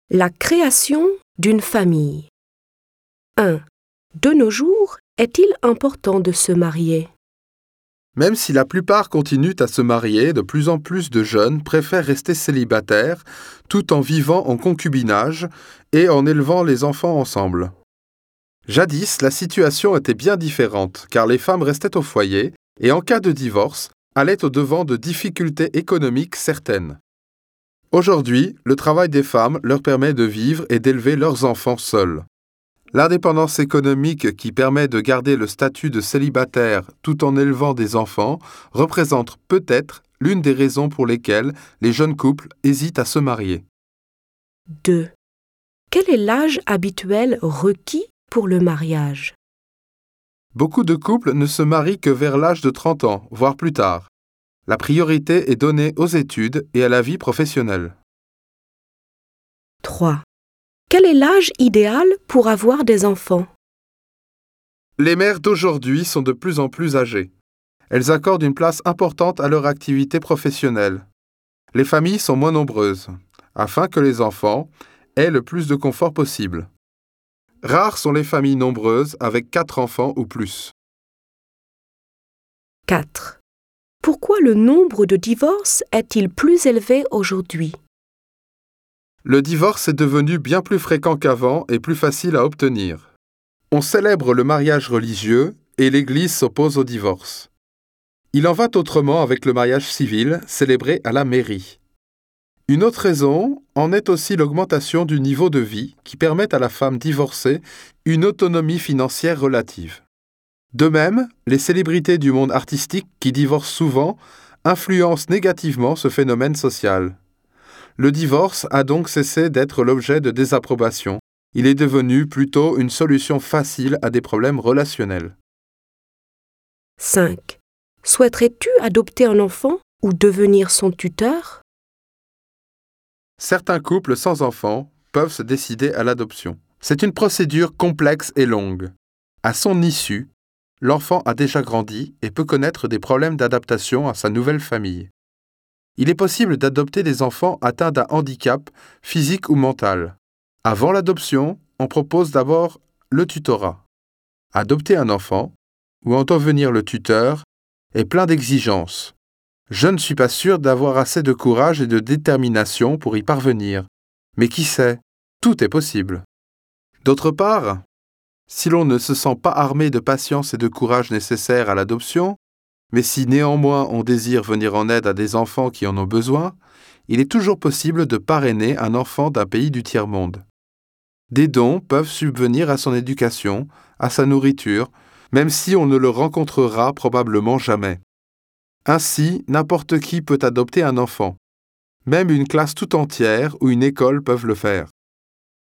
La création d'une famille. 1. De nos jours, est-il important de se marier? Même si la plupart continuent à se marier, de plus en plus de jeunes préfèrent rester célibataires tout en vivant en concubinage et en élevant les enfants ensemble. Jadis, la situation était bien différente car les femmes restaient au foyer et en cas de divorce, allaient au-devant de difficultés économiques certaines. Aujourd'hui, le travail des femmes leur permet de vivre et d'élever leurs enfants seuls. L'indépendance économique qui permet de garder le statut de célibataire tout en élevant des enfants représente peut-être l'une des raisons pour lesquelles les jeunes couples hésitent à se marier. 2. Quel est l'âge habituel requis pour le mariage? Beaucoup de couples ne se marient que vers l'âge de 30 ans, voire plus tard. La priorité est donnée aux études et à la vie professionnelle. 3. Quel est l'âge idéal pour avoir des enfants? Les mères d'aujourd'hui sont de plus en plus âgées. Elles accordent une place importante à leur activité professionnelle. Les familles sont moins nombreuses, afin que les enfants aient le plus de confort possible. Rares sont les familles nombreuses avec 4 enfants ou plus. 4. Pourquoi le nombre de divorces est-il plus élevé aujourd'hui? Le divorce est devenu bien plus fréquent qu'avant et plus facile à obtenir. On célèbre le mariage religieux et l'Église s'oppose au divorce. Il en va autrement avec le mariage civil, célébré à la mairie. Une autre raison en est aussi l'augmentation du niveau de vie qui permet à la femme divorcée une autonomie financière relative. De même, les célébrités du monde artistique qui divorcent souvent influencent négativement ce phénomène social. Le divorce a donc cessé d'être l'objet de désapprobation. Il est devenu plutôt une solution facile à des problèmes relationnels. 5. Souhaiterais-tu adopter un enfant ou devenir son tuteur? Certains couples sans enfants peuvent se décider à l'adoption. C'est une procédure complexe et longue. À son issue, l'enfant a déjà grandi et peut connaître des problèmes d'adaptation à sa nouvelle famille. Il est possible d'adopter des enfants atteints d'un handicap physique ou mental. Avant l'adoption, on propose d'abord le tutorat. Adopter un enfant, ou en devenir le tuteur, est plein d'exigences. Je ne suis pas sûr d'avoir assez de courage et de détermination pour y parvenir. Mais qui sait, tout est possible. D'autre part, si l'on ne se sent pas armé de patience et de courage nécessaires à l'adoption, mais si néanmoins on désire venir en aide à des enfants qui en ont besoin, il est toujours possible de parrainer un enfant d'un pays du tiers-monde. Des dons peuvent subvenir à son éducation, à sa nourriture, même si on ne le rencontrera probablement jamais. Ainsi, n'importe qui peut adopter un enfant. Même une classe tout entière ou une école peuvent le faire.